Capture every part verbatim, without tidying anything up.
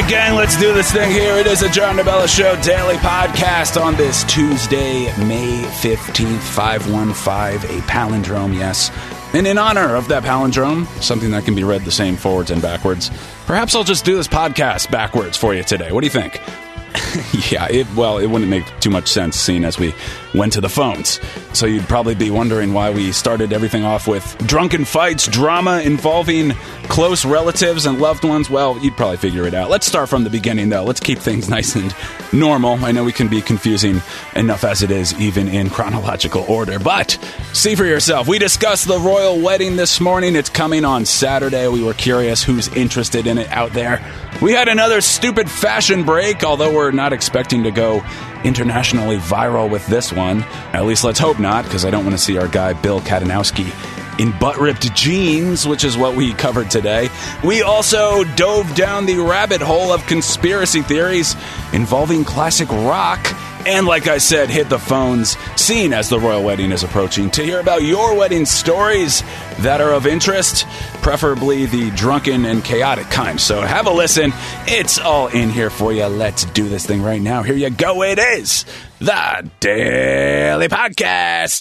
right, gang, let's do this thing here. It is a John DeBella Show daily podcast on this Tuesday, May fifteenth, five one five, a palindrome, yes. And in honor of that palindrome, something that can be read the same forwards and backwards, perhaps I'll just do this podcast backwards for you today. What do you think? yeah, it, well, it wouldn't make too much sense seeing as we went to the phones. So you'd probably be wondering why we started everything off with drunken fights, drama involving close relatives and loved ones. Well, you'd probably figure it out. Let's start from the beginning, though. Let's keep things nice and normal. I know we can be confusing enough as it is, even in chronological order. But see for yourself. We discussed the royal wedding this morning. It's coming on Saturday. We were curious who's interested in it out there. We had another stupid fashion break, although we're not expecting to go internationally viral with this one. At least let's hope not, because I don't want to see our guy Bill Kadanowski in butt-ripped jeans, which is what we covered today. We also dove down the rabbit hole of conspiracy theories involving classic rock. And like I said, hit the phones, seeing as the royal wedding is approaching, to hear about your wedding stories that are of interest, preferably the drunken and chaotic kind. So have a listen. It's all in here for you. Let's do this thing right now. Here you go. It is the Daily Podcast.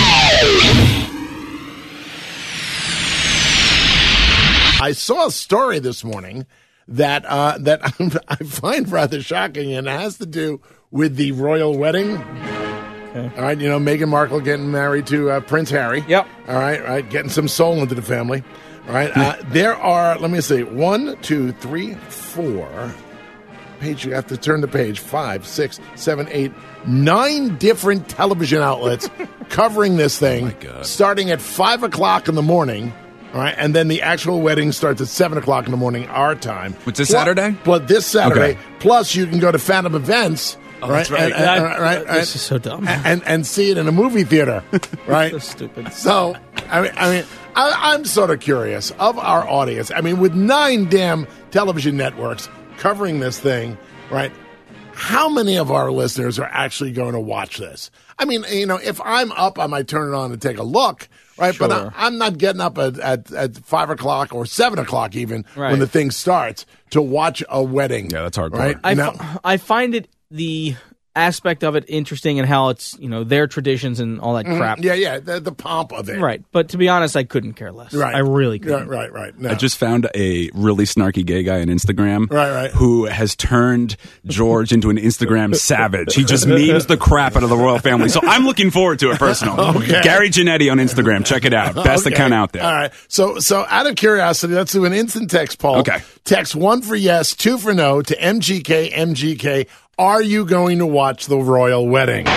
I saw a story this morning that uh, that I find rather shocking, and it has to do with the royal wedding. Okay. All right, you know, Meghan Markle getting married to uh, Prince Harry. Yep. All right, all right, getting some soul into the family. All right, uh, there are, let me see, one, two, three, four. Page, you have to turn the page. Five, six, seven, eight, nine different television outlets covering this thing, oh my God. Starting at five o'clock in the morning. All right, and then the actual wedding starts at seven o'clock in the morning, our time. What's this Plus, Saturday? But this Saturday. Okay. Plus, you can go to Phantom Events. Oh, right, that's right. And, and, That, right, this is so dumb. And, and and see it in a movie theater, right? So stupid. So, I mean, I mean, I, I'm sort of curious of our audience. I mean, with nine damn television networks covering this thing, right? How many of our listeners are actually going to watch this? I mean, you know, if I'm up, I might turn it on and take a look, right? Sure. But I, I'm not getting up at, at, at five o'clock or seven o'clock even Right. when the thing starts to watch a wedding. Yeah, that's hardcore. Right? I, Now- f- I find it the aspect of it interesting and how it's, you know, their traditions and all that crap. Yeah, yeah, the, the pomp of it. Right. But to be honest, I couldn't care less. Right. I really Yeah, couldn't. right, right. No. I just found a really snarky gay guy on Instagram Right, right. who has turned George into an Instagram savage. He just memes the crap out of the royal family. So I'm looking forward to it personally. Okay. Gary Janetti on Instagram. Check it out. Best Okay. account out there. All right. So, so out of curiosity, let's do an instant text poll. Okay. Text one for yes, two for no to M G K, M G K. Are you going to watch the royal wedding?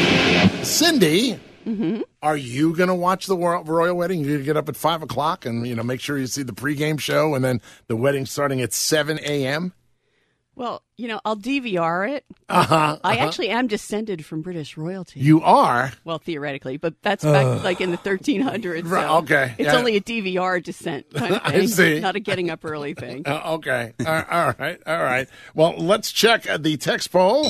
Cindy, Mm-hmm. are you going to watch the royal, royal wedding? You're going to get up at five o'clock and, you know, make sure you see the pregame show and then the wedding starting at seven a.m.? Well, you know, I'll D V R it. Uh-huh. I uh-huh. actually am descended from British royalty. You are? well, theoretically, but that's back like in the thirteen hundreds. Right, so okay, It's yeah. only a D V R descent kind of I thing. see. Not a getting up early thing. Uh, okay. all right, all right. All right. Well, let's check uh, the text poll.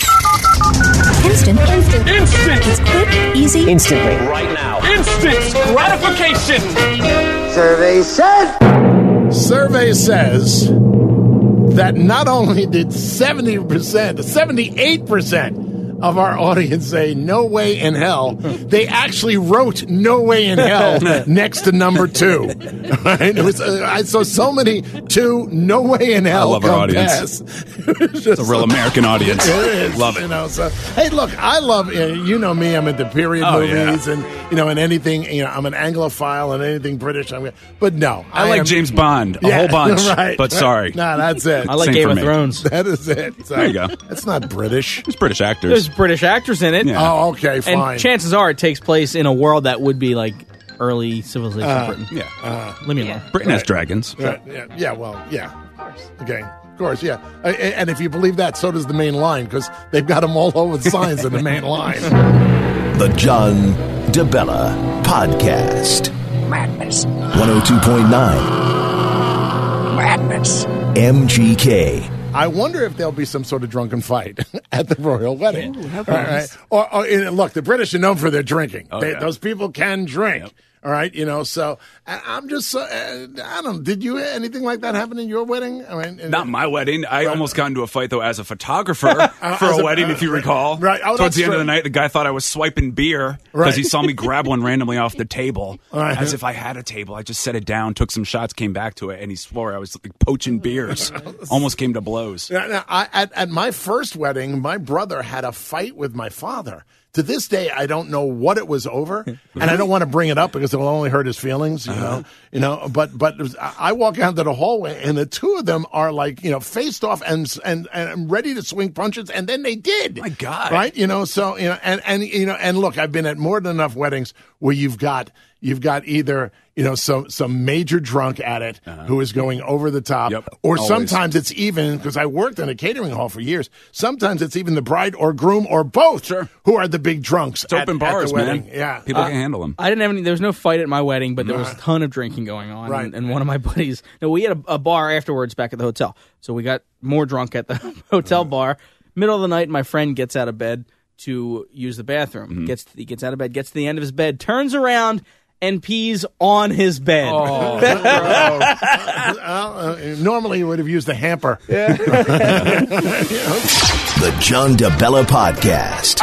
Instant. Instant. Instant. It's quick, easy. Instantly. Right now. Instant gratification. Survey said. Survey says that not only did seventy percent, seventy-eight percent of our audience say no way in hell, they actually wrote no way in hell next to number two. Right? It was, uh, I saw so many two no way in hell I love our come audience. pass. It's It's a real American audience. It is. Love it. You know, so, hey, look, I love, uh, you know me, I'm into period Oh, movies yeah. and, you know, and anything, you know, I'm an Anglophile and anything British. I'm, but no. I like am- James Bond a Yeah, whole bunch, right, but right. sorry. No, that's it. I like Same Game for of me. Thrones. That is it. So, There you go. That's not British. There's British actors. There's British actors in it. Yeah. Oh, okay, And fine. chances are it takes place in a world that would be like early civilization Uh, Britain. yeah. Leave me Yeah. alone. Britain has Right. dragons. Right, yeah, yeah, well, yeah. Of course. Okay, of course, yeah. Uh, And if you believe that, so does the main line, because they've got them all over the signs in the main line. The John DeBella Podcast. Madness. one oh two point nine Madness. M G K. I wonder if there'll be some sort of drunken fight at the royal wedding. Ooh, how All right. nice. Or, or and look, the British are known for their drinking. Oh, They, yeah. Those people can drink. Yep. All right, you know, so I- I'm just, so, uh, I don't, did you, anything like that happen in your wedding? I mean, Not my wedding. I almost got into a fight, though, as a photographer for as a a- wedding, if you recall. Right. Oh, Towards that's the end of the true. night, the guy thought I was swiping beer because Right. he saw me grab one randomly off the table. Right. As if I had a table. I just set it down, took some shots, came back to it, and he swore I was like, poaching beers. Almost came to blows. Now, now, I, at, at my first wedding, my brother had a fight with my father. To this day, I don't know what it was over, and I don't want to bring it up because it will only hurt his feelings, you know. You know, but but it was- I walk out to the hallway, and the two of them are like, you know, faced off and and and ready to swing punches, and then they did. My God. Right? You know, so you know, and and you know, and look, I've been at more than enough weddings where you've got you've got either you know some some major drunk at it who is going over the top, Yep, or always. sometimes it's even because I worked in a catering hall for years. Sometimes it's even the bride or groom or both Sure. who are the big drunks. It's open at, at bars, the wedding. man. Yeah, People Uh, can handle them. I didn't have any. There was no fight at my wedding, but there was a ton of drinking going on. Right. And, and one of my buddies, no, we had a, a bar afterwards back at the hotel, so we got more drunk at the hotel bar. Middle of the night, my friend gets out of bed to use the bathroom. Mm-hmm. Gets he gets out of bed, gets to the end of his bed, turns around and pees on his bed. Oh. uh, uh, normally you would have used the hamper. The John DeBella Podcast.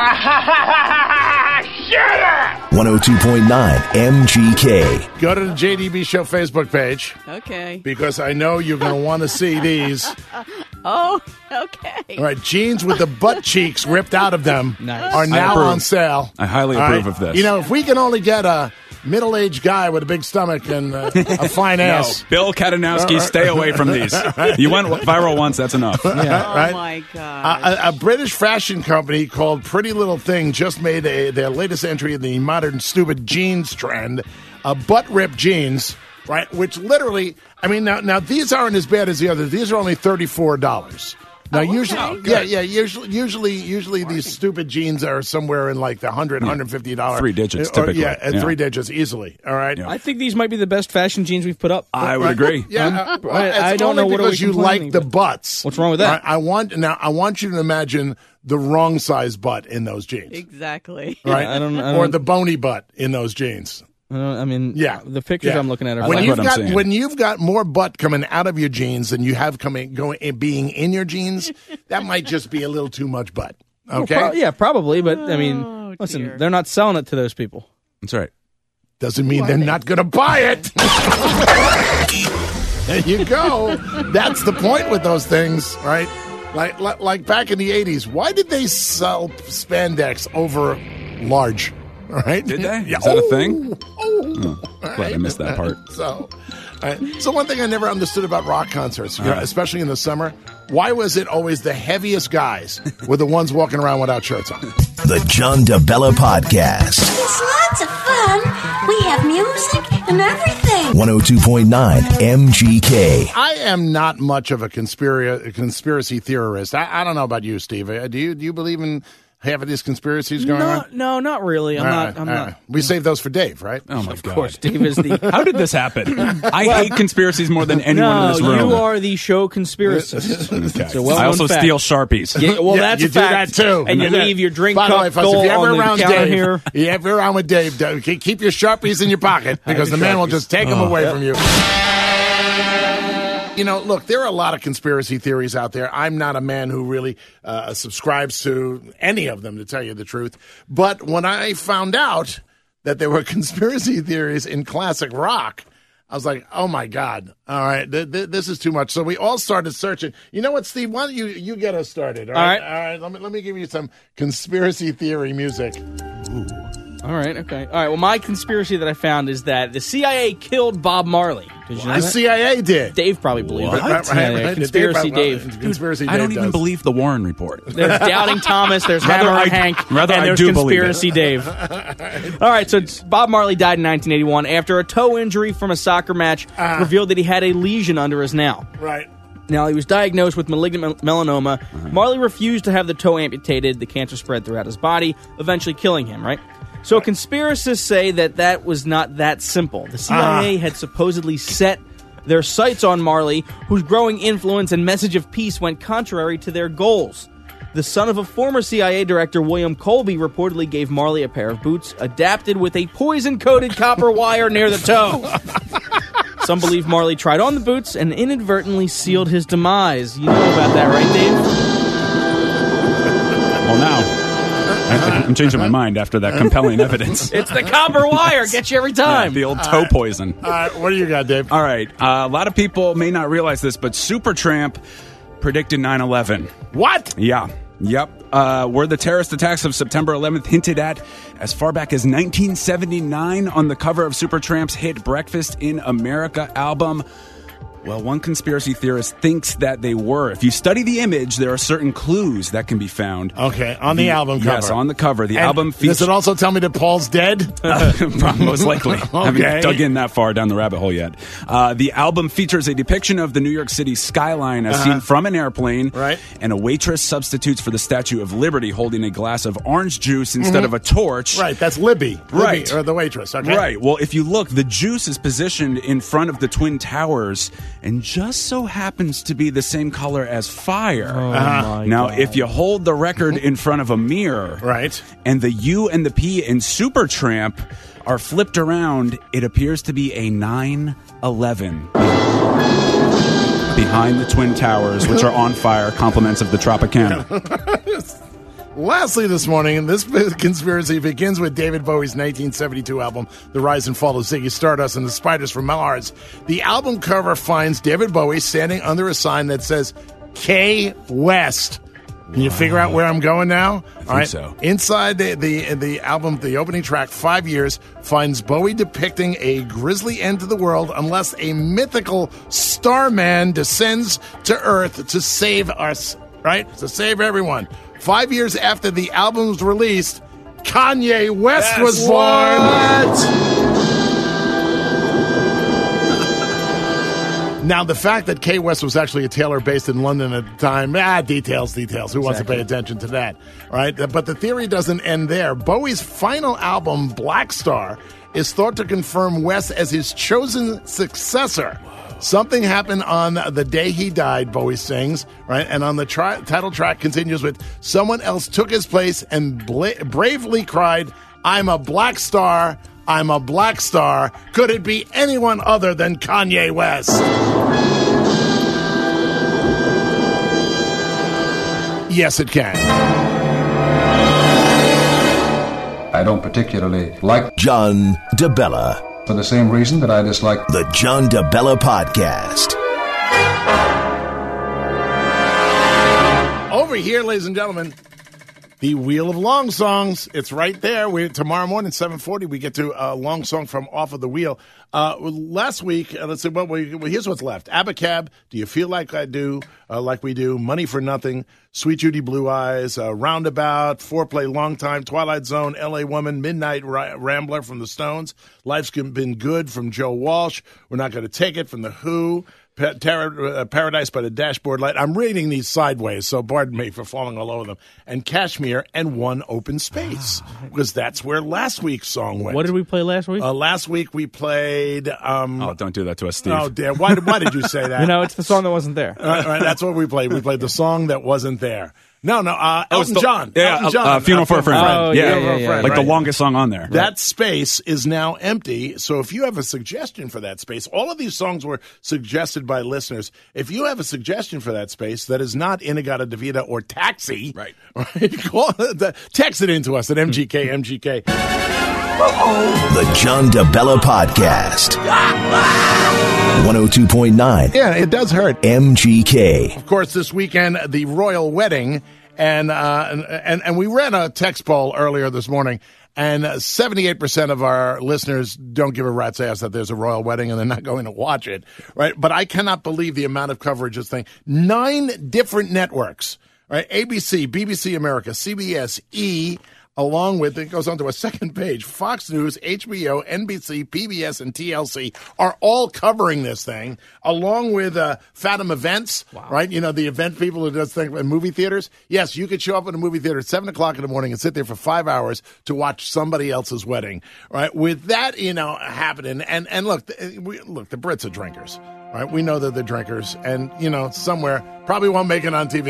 one oh two point nine M G K. Go to the J D B Show Facebook page Okay. because I know you're going to want to see these. Oh, okay. All right, jeans with the butt cheeks ripped out of them Nice. are I now approve. on sale. I highly All approve right? of this. You know, if we can only get a middle-aged guy with a big stomach and uh, a fine No, ass. Bill Kadanowski, stay away from these. You went viral once, that's enough. Oh, right? my God. A, a, a British fashion company called Pretty Little Thing just made a, their latest entry in the modern stupid jeans trend, uh, butt-ripped jeans, right? Which literally, I mean, now, now these aren't as bad as the others. These are only thirty-four dollars. Now, okay. usually, Oh, yeah, yeah, usually, usually, usually these stupid jeans are somewhere in like the one hundred, one hundred fifty dollars. Three digits, Or, typically. yeah, at Yeah. three digits easily, all right? Yeah. I think these might be the best fashion jeans we've put up. I would agree. Yeah, uh, I- it's I don't only know what are we because you complaining, like the but- butts. What's wrong with that? I, I want now. I want you to imagine the wrong size butt in those jeans, Exactly. right? I don't- I or don't- the bony butt in those jeans. I, don't, I mean, Yeah, the pictures yeah. I'm looking at are I When like fine. you've what I'm got seeing. when you've got more butt coming out of your jeans than you have coming going being in your jeans, that might just be a little too much butt. Okay, Pro- yeah, probably, but I mean, Oh, listen, dear. they're not selling it to those people. That's right. doesn't mean they're not going to buy it. There you go. That's the point with those things, right? Like, like, like back in the eighties, why did they sell spandex over large? All right? Did they? Yeah. Is that a thing? Oh, Glad I missed that part. So, all right. So one thing I never understood about rock concerts, you know, especially in the summer, why was it always the heaviest guys were the ones walking around without shirts on? The John DeBella Podcast. It's lots of fun. We have music and everything. one oh two point nine M G K. I am not much of a conspiracy conspiracy theorist. I, I don't know about you, Steve. Uh, Do you do you believe in having these conspiracies going No, on? no, not really. I'm All not. right, I'm all not. right. We saved those for Dave, right? Oh, my Of God. course, Dave is the. How did this happen? I hate conspiracies more than anyone no, in this room. you are the show conspiracist. Okay. It's a well-known I also fact. steal Sharpies. Yeah, well, Yeah, that's you a do fact. that too. And you Yeah. leave your drink By the cup way, folks, goal if you're on ever the around counter Dave, here. if you're ever around with Dave, don't- keep keep your Sharpies in your pocket because the man will just take them away from you. You know, look, there are a lot of conspiracy theories out there. I'm not a man who really uh, subscribes to any of them, to tell you the truth. But when I found out that there were conspiracy theories in classic rock, I was like, oh, my God. All right, th- th- this is too much. So we all started searching. You know what, Steve? Why don't you, you get us started? All All right. right. All right. Let me, let me give you some conspiracy theory music. All right, okay. All right, well, my conspiracy that I found is that the C I A killed Bob Marley. Did you know The that? C I A did. Dave probably believes it. Right, right, Yeah, right, yeah, right. Conspiracy Dave, Dave. Conspiracy I don't Dave even does. believe the Warren report. There's Doubting Thomas, there's Rather Hammer I- Hank, rather and I there's do believe Conspiracy Dave. All right, so it's- Bob Marley died in nineteen eighty-one after a toe injury from a soccer match Ah. revealed that he had a lesion under his nail. Right. Now, he was diagnosed with malignant mel- melanoma. Uh-huh. Marley refused to have the toe amputated. The cancer spread throughout his body, eventually killing him, right? So conspiracists say that that was not that simple. The C I A Ah. had supposedly set their sights on Marley, whose growing influence and message of peace went contrary to their goals. The son of a former C I A director, William Colby, reportedly gave Marley a pair of boots adapted with a poison-coated copper wire near the toe. Some believe Marley tried on the boots and inadvertently sealed his demise. You know about that, right, Dave? Well, now I, I'm changing my mind after that compelling evidence. It's the copper wire. Gets you every time. Yeah, the old toe poison. All right, what do you got, Dave? All right. Uh, a lot of people may not realize this, but Supertramp predicted nine eleven. What? Yeah. Yep. Uh, were the terrorist attacks of September eleventh hinted at as far back as nineteen seventy-nine on the cover of Supertramp's hit Breakfast in America album? Well, one conspiracy theorist thinks that they were. If you study the image, there are certain clues that can be found. Okay, on the, the album cover. Yes, on the cover. The and album features... Does it also tell me that Paul's dead? Uh, most likely. Okay. I haven't dug in that far down the rabbit hole yet. Uh, the album features a depiction of the New York City skyline as Uh-huh. seen from an airplane. Right. And a waitress substitutes for the Statue of Liberty holding a glass of orange juice instead Mhm. of a torch. Right, that's Libby. Libby, Right. or the waitress. Okay. Right. Well, if you look, the juice is positioned in front of the Twin Towers and just so happens to be the same color as fire. Oh, Uh-huh. my Now, God. if you hold the record in front of a mirror, Right. and the U and the P in Supertramp are flipped around, it appears to be a nine eleven. Behind the Twin Towers, which are on fire, compliments of the Tropicana. Lastly this morning, this conspiracy begins with David Bowie's nineteen seventy-two album, The Rise and Fall of Ziggy Stardust and the Spiders from Mars. The album cover finds David Bowie standing under a sign that says K West. Can you figure out where I'm going now? I think All right. so. Inside the, the the album, the opening track, Five Years, finds Bowie depicting a grisly end to the world unless a mythical Starman descends to Earth to save us, right? To save everyone. Five years after the album was released, Kanye West Yes. was born. Now, the fact that K West was actually a tailor based in London at the time, ah, details, details. Who wants to pay attention to that? Right? But the theory doesn't end there. Bowie's final album, Black Star, is thought to confirm West as his chosen successor. Something happened on the day he died, Bowie sings, right? And on the tri- title track continues with, someone else took his place and bla- bravely cried, I'm a black star, I'm a black star. Could it be anyone other than Kanye West? Yes, it can. I don't particularly like John DeBella. For the same reason that I dislike The John DeBella Podcast. Over here, ladies and gentlemen, the Wheel of Long Songs. It's right there. We, tomorrow morning, seven forty, we get to a long song from Off of the Wheel. Uh, last week, uh, let's see, well, we, well, here's what's left. Abacab, Do You Feel Like I Do, uh, Like We Do, Money for Nothing, Sweet Judy Blue Eyes, uh, Roundabout, Foreplay Long Time, Twilight Zone, L A Woman, Midnight Ra- Rambler from the Stones, Life's Been Good from Joe Walsh, We're Not Going to Take It from The Who, Pa- Tar- uh, Paradise by the Dashboard Light. I'm reading these sideways, so pardon me for falling all over them. And Kashmir and One Open Space, because that's where last week's song went. What did we play last week? Uh, last week we played. Um, Oh, don't do that to us, Steve. oh, dear. Why, why did you say that? you know, it's the song that wasn't there. All right, all right, that's what we played. We played the song that wasn't there. No, no, uh, Oh, it's Elton the- John. Yeah, Elton uh, John. uh, Funeral for a Friend. Oh, yeah, yeah, Funeral for a yeah, Friend, like the right. longest song on there. That space is now empty. So if you have a suggestion for that space, all of these songs were suggested by listeners. If you have a suggestion for that space that is not Inagata Davida or Taxi, Right. right call, the, text it into us at M G K, M G K. The John DeBella Podcast. one oh two point nine Yeah, it does hurt. M G K. Of course, this weekend, the royal wedding. And, uh, and, and, and we ran a text poll earlier this morning, and seventy-eight percent of our listeners don't give a rat's ass that there's a royal wedding and they're not going to watch it, right? But I cannot believe the amount of coverage this thing. Nine different networks, right? A B C, B B C America, C B S, E, along with, it goes on to a second page, Fox News, H B O, N B C, P B S, and T L C are all covering this thing, along with uh, Fathom Events, right? You know, the event people who does things in movie theaters. Yes, you could show up in a movie theater at seven o'clock in the morning and sit there for five hours to watch somebody else's wedding, right? With that, you know, happening, and, and look, the, we, look, the Brits are drinkers, right? We know that they're drinkers, and, you know, somewhere, probably won't make it on T V,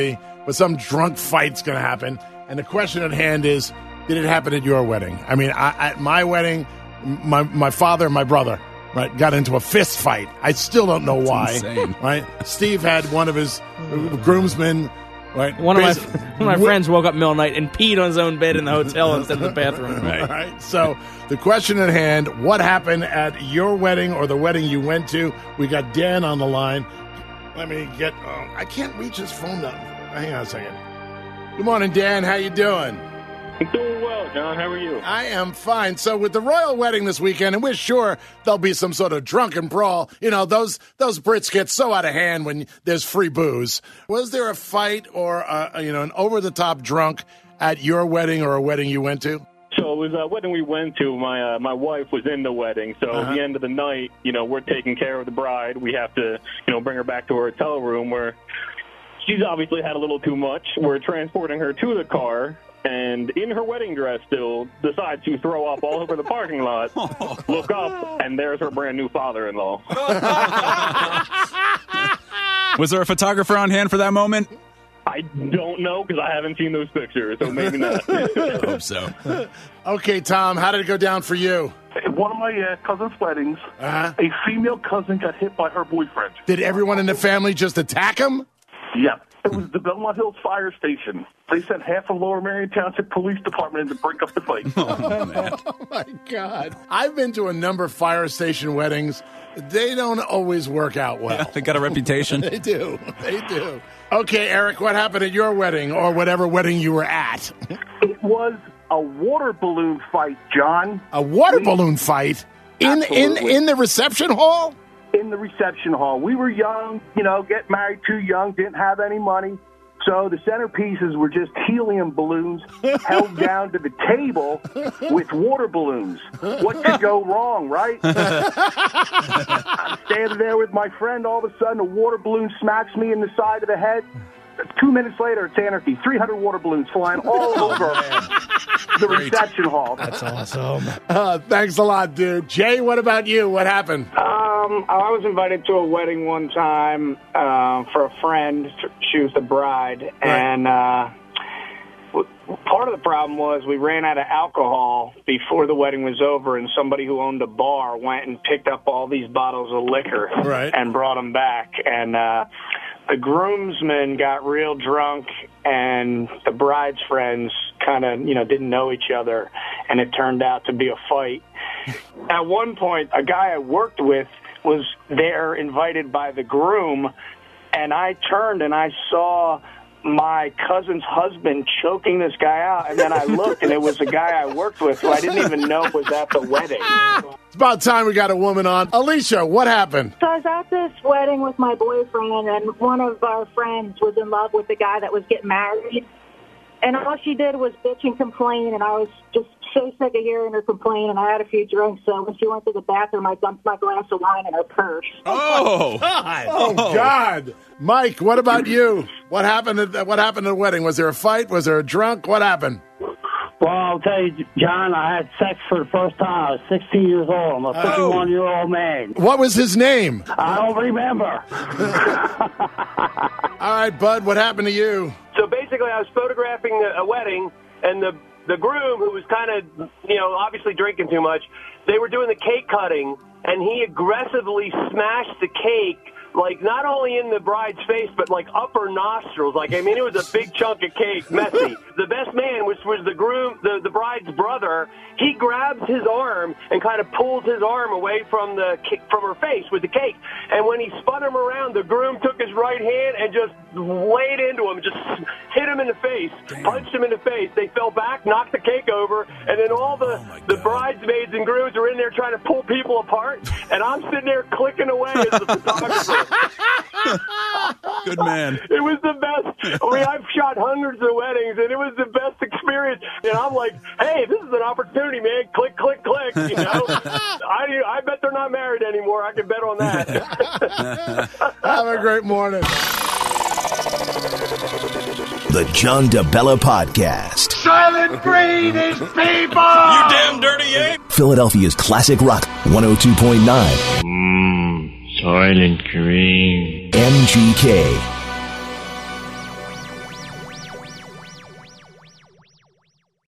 but some drunk fight's going to happen. And the question at hand is, did it happen at your wedding? I mean, I, at my wedding, my my father and my brother, right, got into a fist fight. I still don't know That's why. insane. Right? Steve had one of his groomsmen. Right. One of my one of my friends woke up middle of the night and peed on his own bed in the hotel instead of the bathroom. Right. All right. So the question at hand: what happened at your wedding or the wedding you went to? We got Dan on the line. Let me get. Oh, I can't reach his phone number. Hang on a second. Good morning, Dan. How you doing? I'm doing well, John. How are you? I am fine. So with the royal wedding this weekend, and we're sure there'll be some sort of drunken brawl. You know, those those Brits get so out of hand when there's free booze. Was there a fight or, a, you know, an over-the-top drunk at your wedding or a wedding you went to? So it was a wedding we went to. My uh, my wife was in the wedding. So Uh-huh. at the end of the night, you know, we're taking care of the bride. We have to, you know, bring her back to her hotel room where she's obviously had a little too much. We're transporting her to the car. And in her wedding dress still, decides to throw up all over the parking lot, look up, and there's her brand new father-in-law. Was there a photographer on hand for that moment? I don't know, because I haven't seen those pictures, so maybe not. I hope so. Okay, Tom, how did it go down for you? At one of my uh, cousin's weddings, Uh-huh. a female cousin got hit by her boyfriend. Did everyone in the family just attack him? Yep. It was the Belmont Hills Fire Station. They sent half of Lower Marion Township Police Department in to break up the fight. Oh, man. Oh, my God. I've been to a number of fire station weddings. They don't always work out well. They got a reputation. They do. They do. Okay, Eric, what happened at your wedding or whatever wedding you were at? It was a water balloon fight, John. A water balloon fight? In, in, Absolutely. in the reception hall? In the reception hall. We were young, you know, get married too young, didn't have any money. So the centerpieces were just helium balloons held down to the table with water balloons. What could go wrong, right? I'm standing there with my friend. All of a sudden, a water balloon smacks me in the side of the head. Two minutes later, it's anarchy. three hundred water balloons flying all over the reception hall. That's awesome. Uh, thanks a lot, dude. Jay, what about you? What happened? Um, I was invited to a wedding one time uh, for a friend. She was the bride, and uh, w- part of the problem was we ran out of alcohol before the wedding was over, and somebody who owned a bar went and picked up all these bottles of liquor Right. and brought them back. And uh, the groomsmen got real drunk, and the bride's friends kind of, you know, didn't know each other, and it turned out to be a fight. At one point, a guy I worked with was there invited by the groom, and I turned and I saw my cousin's husband choking this guy out, and then I looked, and it was a guy I worked with who I didn't even know was at the wedding. It's about time we got a woman on. Alicia, what happened? So I was at this wedding with my boyfriend, and one of our friends was in love with the guy that was getting married. And all she did was bitch and complain, and I was just so sick of hearing her complain, and I had a few drinks, so when she went to the bathroom, I dumped my glass of wine in her purse. Oh, God. Oh, God. Mike, what about you? What happened at, what happened at the wedding? Was there a fight? Was there a drunk? What happened? Well, I'll tell you, John, I had sex for the first time. I was sixteen years old. I'm a fifty-one-year-old man. What was his name? I don't remember. All right, Bud, what happened to you? So basically, I was photographing a wedding, and the the groom, who was kind of, you know, obviously drinking too much, they were doing the cake cutting, and he aggressively smashed the cake, like, not only in the bride's face, but, like, upper nostrils. Like, I mean, it was a big chunk of cake, messy. The best man was, was the groom, the, the bride's brother. He grabs his arm and kind of pulls his arm away from the from her face with the cake. And when he spun him around, the groom took his right hand and just laid into him, just hit him in the face, Damn. punched him in the face. They fell back, knocked the cake over, and then all the, oh the bridesmaids and grooms are in there trying to pull people apart, and I'm sitting there clicking away as the photographer. Good man. It was the best. I mean, I've shot hundreds of weddings, and it was the best experience. And I'm like, hey, this is an opportunity, man. Click, click, click. You know, I, I bet they're not married anymore. I can bet on that. Have a great morning. The John DeBella Podcast. Silent breed is people! You damn dirty ape! Philadelphia's classic rock, one oh two point nine. Mmm, Silent Green. M G K.